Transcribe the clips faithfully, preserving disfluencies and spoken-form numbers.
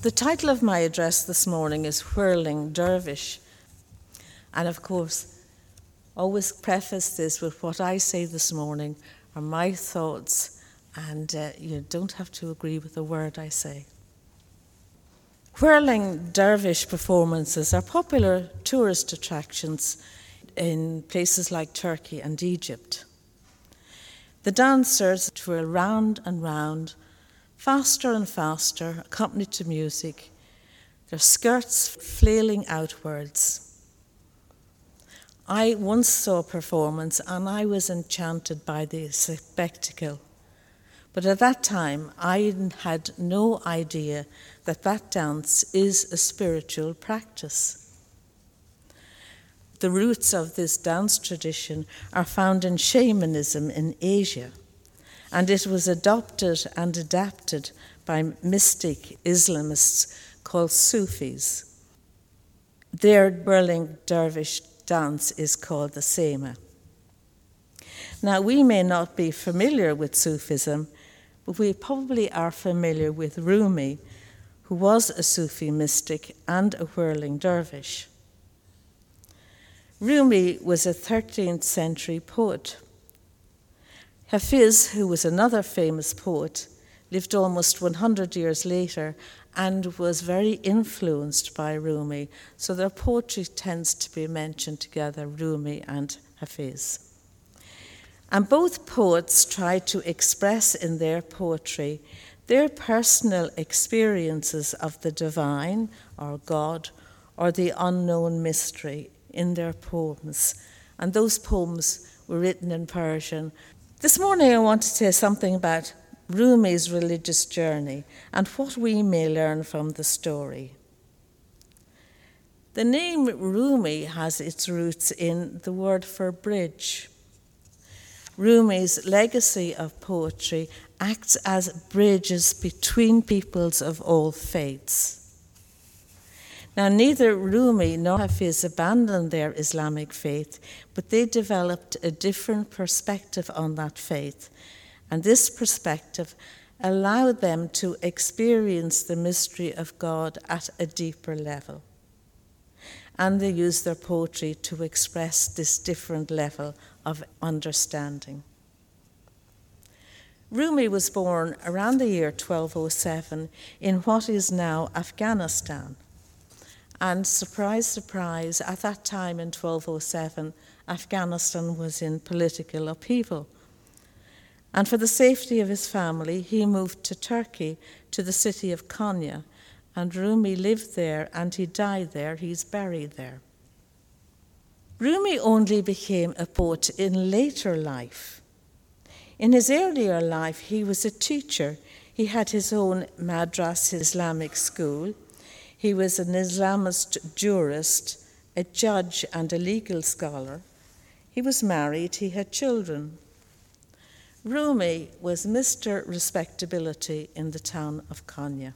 The title of my address this morning is Whirling Dervish. And of course, always preface this with what I say this morning are my thoughts, and uh, you don't have to agree with a word I say. Whirling Dervish performances are popular tourist attractions in places like Turkey and Egypt. The dancers twirl round and round, faster and faster, accompanied to music, their skirts flailing outwards. I once saw a performance and I was enchanted by the spectacle. But at that time, I had no idea that that dance is a spiritual practice. The roots of this dance tradition are found in shamanism in Asia, and it was adopted and adapted by mystic Islamists called Sufis. Their whirling dervish dance is called the Sema. Now, we may not be familiar with Sufism, but we probably are familiar with Rumi, who was a Sufi mystic and a whirling dervish. Rumi was a thirteenth century poet. Hafiz, who was another famous poet, lived almost one hundred years later and was very influenced by Rumi, so their poetry tends to be mentioned together, Rumi and Hafiz. And both poets tried to express in their poetry their personal experiences of the divine or God or the unknown mystery in their poems. And those poems were written in Persian. This morning I want to say something about Rumi's religious journey and what we may learn from the story. The name Rumi has its roots in the word for bridge. Rumi's legacy of poetry acts as bridges between peoples of all faiths. Now, neither Rumi nor Hafiz abandoned their Islamic faith, but they developed a different perspective on that faith, and this perspective allowed them to experience the mystery of God at a deeper level. And they used their poetry to express this different level of understanding. Rumi was born around the year twelve oh seven in what is now Afghanistan. And surprise, surprise, at that time in twelve oh seven, Afghanistan was in political upheaval. And for the safety of his family, he moved to Turkey, to the city of Konya, and Rumi lived there and he died there. He's buried there. Rumi only became a poet in later life. In his earlier life, he was a teacher. He had his own Madras Islamic school. He was an Islamist jurist, a judge and a legal scholar. He was married, he had children. Rumi was Mister Respectability in the town of Konya.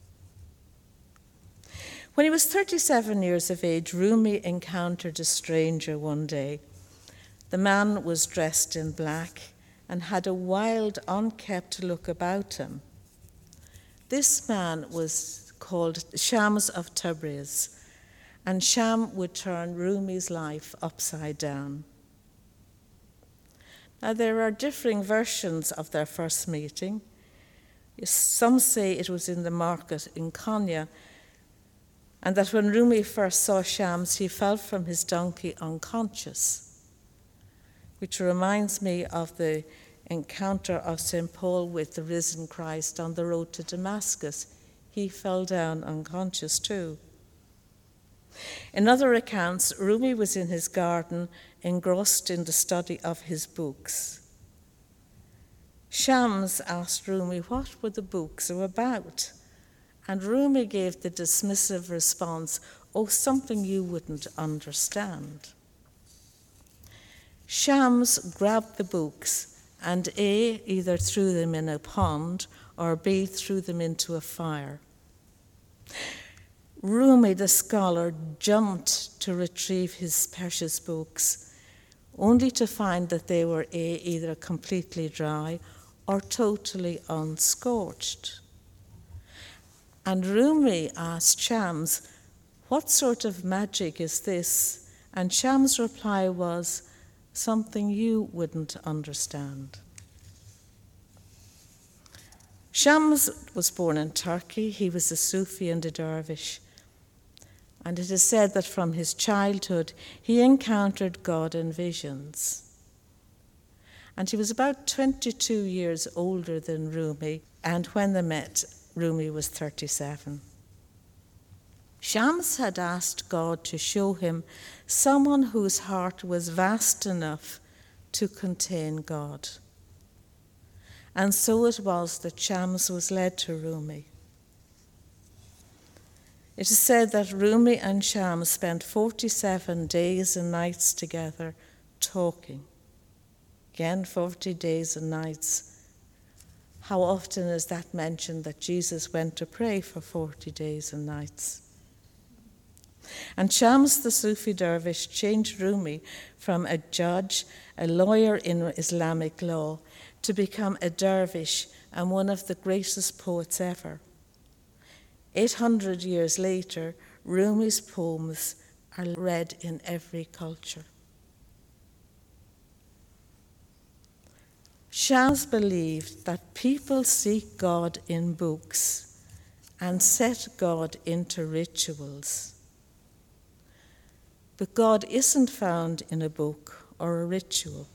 When he was thirty-seven years of age, Rumi encountered a stranger one day. The man was dressed in black and had a wild, unkempt look about him. This man was called Shams of Tabriz, and Sham would turn Rumi's life upside down. Now, there are differing versions of their first meeting. Some say it was in the market in Konya, and that when Rumi first saw Shams, he fell from his donkey unconscious, which reminds me of the encounter of Saint Paul with the risen Christ on the road to Damascus. He fell down unconscious too. In other accounts, Rumi was in his garden, engrossed in the study of his books. Shams asked Rumi what were the books about, and Rumi gave the dismissive response, "Oh, something you wouldn't understand." Shams grabbed the books and A, either threw them in a pond, or B, threw them into a fire. Rumi, the scholar, jumped to retrieve his precious books, only to find that they were A, either completely dry or totally unscorched. And Rumi asked Shams, "What sort of magic is this?" And Shams' reply was, "Something you wouldn't understand." Shams was born in Turkey. He was a Sufi and a dervish. And it is said that from his childhood, he encountered God in visions. And he was about twenty-two years older than Rumi, and when they met, Rumi was thirty-seven. Shams had asked God to show him someone whose heart was vast enough to contain God. And so it was that Shams was led to Rumi. It is said that Rumi and Shams spent forty-seven days and nights together talking. Again, forty days and nights. How often is that mentioned, that Jesus went to pray for forty days and nights? And Shams the Sufi dervish changed Rumi from a judge, a lawyer in Islamic law, to become a dervish and one of the greatest poets ever. eight hundred years later, Rumi's poems are read in every culture. Shams believed that people seek God in books and set God into rituals. But God isn't found in a book or a ritual.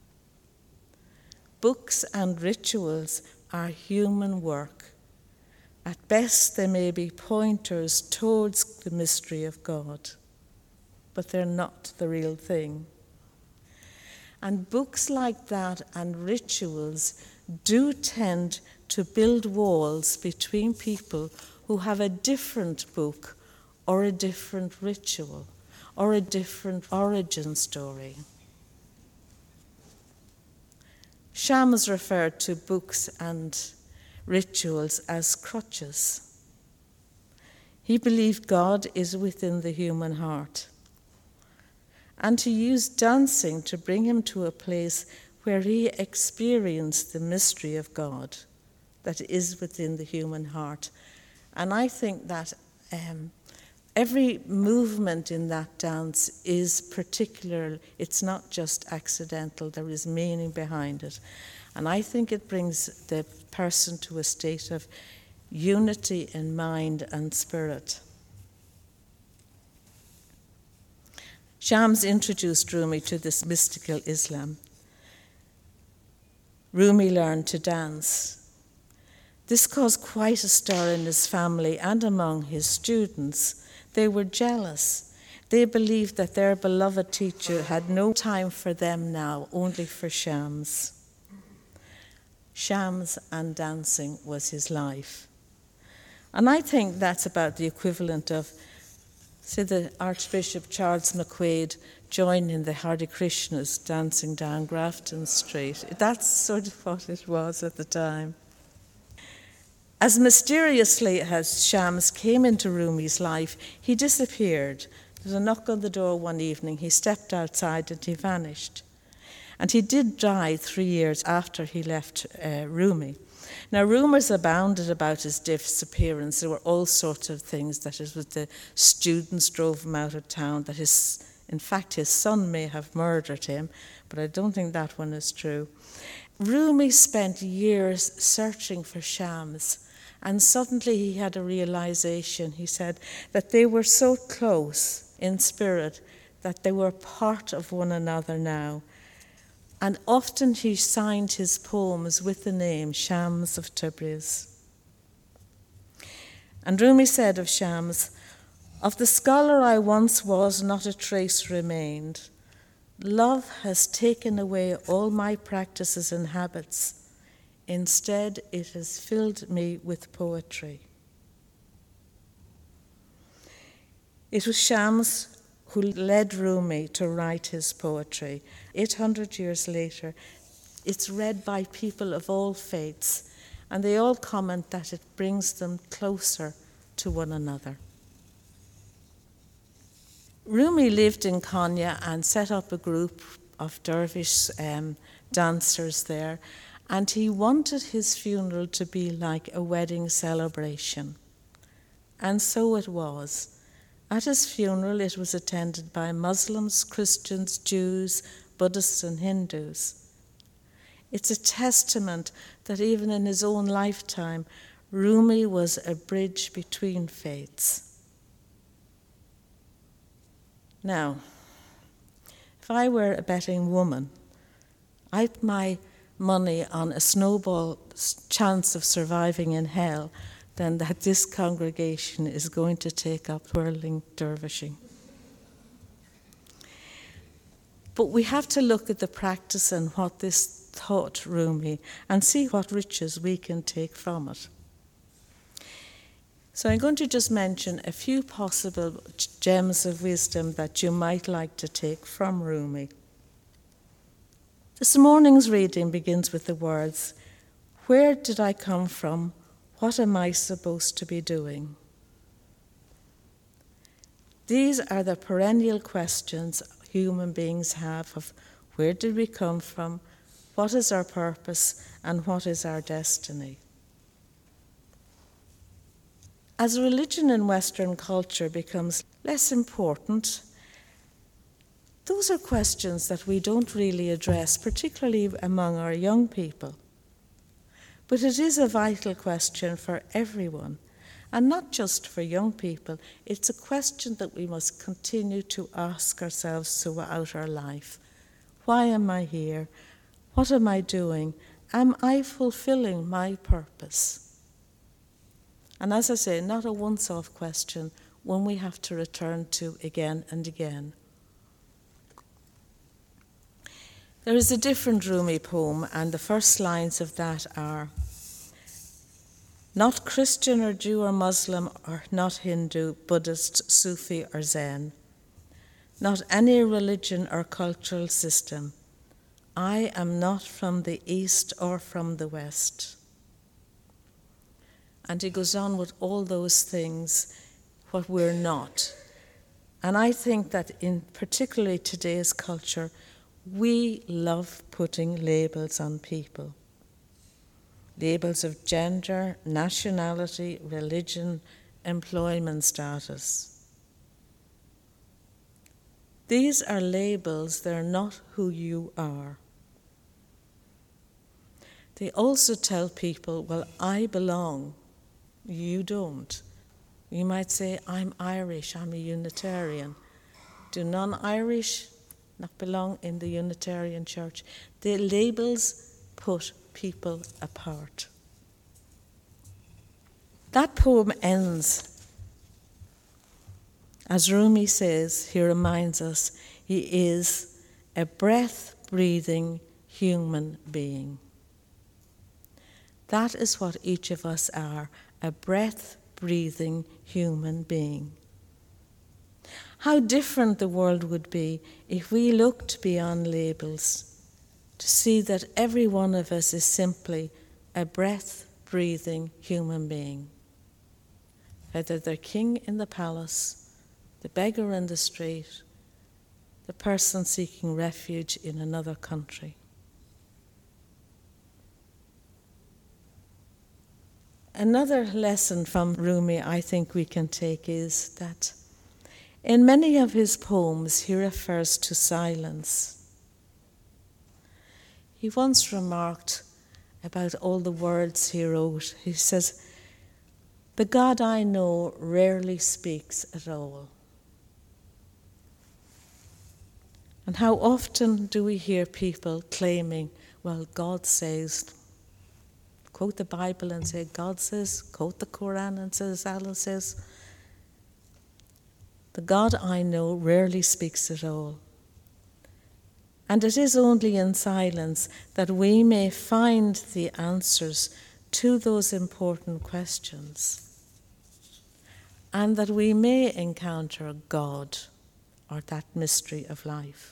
Books and rituals are human work. At best, they may be pointers towards the mystery of God, but they're not the real thing. And books like that and rituals do tend to build walls between people who have a different book or a different ritual or a different origin story. Shams referred to books and rituals as crutches. He believed God is within the human heart, and he used dancing to bring him to a place where he experienced the mystery of God that is within the human heart. And I think that um, every movement in that dance is particular. It's not just accidental. There is meaning behind it. And I think it brings the person to a state of unity in mind and spirit. Shams introduced Rumi to this mystical Islam. Rumi learned to dance. This caused quite a stir in his family and among his students. They were jealous. They believed that their beloved teacher had no time for them now, only for Shams. Shams and dancing was his life. And I think that's about the equivalent of, say, the Archbishop Charles McQuaid joining the Hare Krishnas dancing down Grafton Street. That's sort of what it was at the time. As mysteriously as Shams came into Rumi's life, he disappeared. There was a knock on the door one evening. He stepped outside and he vanished. And he did die three years after he left uh, Rumi. Now, rumours abounded about his disappearance. There were all sorts of things, that it was the students drove him out of town, that his, in fact, his son may have murdered him, but I don't think that one is true. Rumi spent years searching for Shams, and suddenly he had a realization. He said that they were so close in spirit that they were part of one another now. And often he signed his poems with the name Shams of Tabriz. And Rumi said of Shams, "Of the scholar I once was, not a trace remained. Love has taken away all my practices and habits. Instead, it has filled me with poetry." It was Shams who led Rumi to write his poetry. eight hundred years later, it's read by people of all faiths, and they all comment that it brings them closer to one another. Rumi lived in Konya and set up a group of dervish um, dancers there, and he wanted his funeral to be like a wedding celebration. And so it was. At his funeral, it was attended by Muslims, Christians, Jews, Buddhists, and Hindus. It's a testament that even in his own lifetime, Rumi was a bridge between faiths. Now, if I were a betting woman, I'd put my money on a snowball chance of surviving in hell than that this congregation is going to take up whirling dervishing. But we have to look at the practice and what this taught Rumi and see what riches we can take from it. So I'm going to just mention a few possible gems of wisdom that you might like to take from Rumi. This morning's reading begins with the words, "Where did I come from? What am I supposed to be doing?" These are the perennial questions human beings have of where did we come from, what is our purpose, and what is our destiny. As religion in Western culture becomes less important, those are questions that we don't really address, particularly among our young people. But it is a vital question for everyone, and not just for young people. It's a question that we must continue to ask ourselves throughout our life. Why am I here? What am I doing? Am I fulfilling my purpose? And as I say, not a once-off question, one we have to return to again and again. There is a different Rumi poem, and the first lines of that are, "Not Christian or Jew or Muslim or not Hindu, Buddhist, Sufi or Zen. Not any religion or cultural system. I am not from the East or from the West." And he goes on with all those things, what we're not. And I think that in particularly today's culture, we love putting labels on people. Labels of gender, nationality, religion, employment status. These are labels, they're not who you are. They also tell people, well, I belong, you don't. You might say, I'm Irish, I'm a Unitarian. Do non-Irish not belong in the Unitarian Church? The labels put people apart. That poem ends, as Rumi says, he reminds us, he is a breath-breathing human being. That is what each of us are, a breath-breathing human being. How different the world would be if we looked beyond labels to see that every one of us is simply a breath-breathing human being. Whether they're king in the palace, the beggar in the street, the person seeking refuge in another country. Another lesson from Rumi I think we can take is that in many of his poems he refers to silence. He once remarked about all the words he wrote. He says, "The God I know rarely speaks at all." And how often do we hear people claiming, well, God says, quote the Bible and say, God says, quote the Quran and says, Allah says. The God I know rarely speaks at all. And it is only in silence that we may find the answers to those important questions, and that we may encounter God or that mystery of life.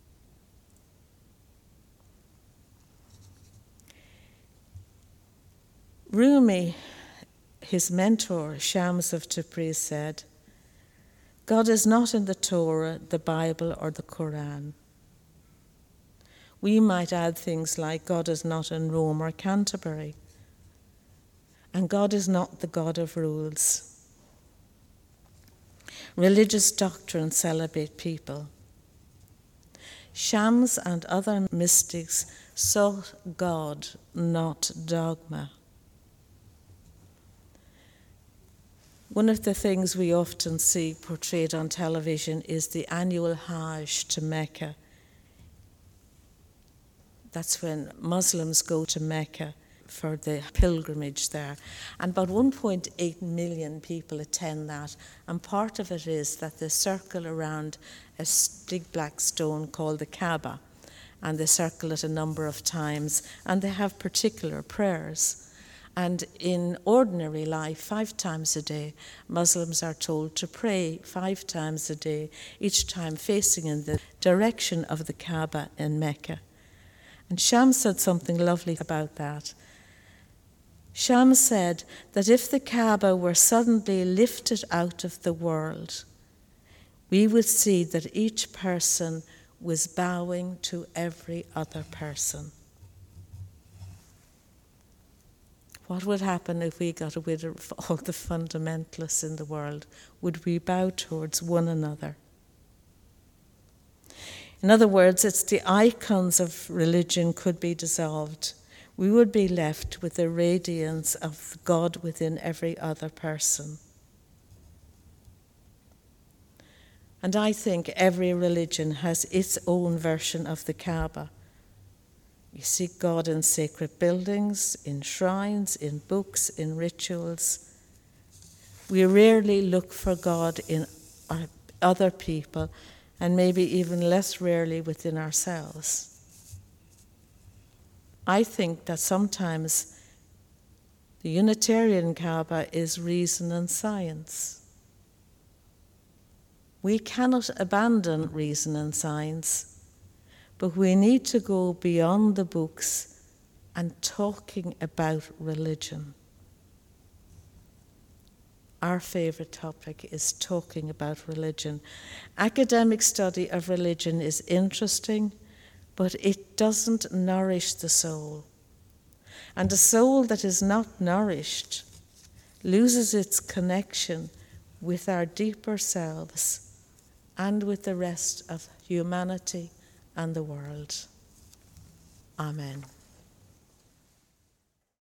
Rumi, his mentor, Shams of Tabriz, said, God is not in the Torah, the Bible, or the Quran. We might add things like God is not in Rome or Canterbury, and God is not the God of rules. religious doctrine celebrate people. Shams and other mystics sought God, not dogma. One of the things we often see portrayed on television is the annual Hajj to Mecca. That's when Muslims go to Mecca for the pilgrimage there. And about one point eight million people attend that. And part of it is that they circle around a big black stone called the Kaaba. And they circle it a number of times. And they have particular prayers. And in ordinary life, five times a day, Muslims are told to pray five times a day, each time facing in the direction of the Kaaba in Mecca. And Shams said something lovely about that. Shams said that if the Kaaba were suddenly lifted out of the world, we would see that each person was bowing to every other person. What would happen if we got rid of all the fundamentalists in the world? Would we bow towards one another? In other words, it's the icons of religion could be dissolved. We would be left with the radiance of God within every other person. And I think every religion has its own version of the Kaaba. You seek God in sacred buildings, in shrines, in books, in rituals. We rarely look for God in other people, and maybe even less rarely within ourselves. I think that sometimes the Unitarian Kaaba is reason and science. We cannot abandon reason and science, but we need to go beyond the books and talking about religion. Our favourite topic is talking about religion. Academic study of religion is interesting, but it doesn't nourish the soul. And a soul that is not nourished loses its connection with our deeper selves and with the rest of humanity and the world. Amen.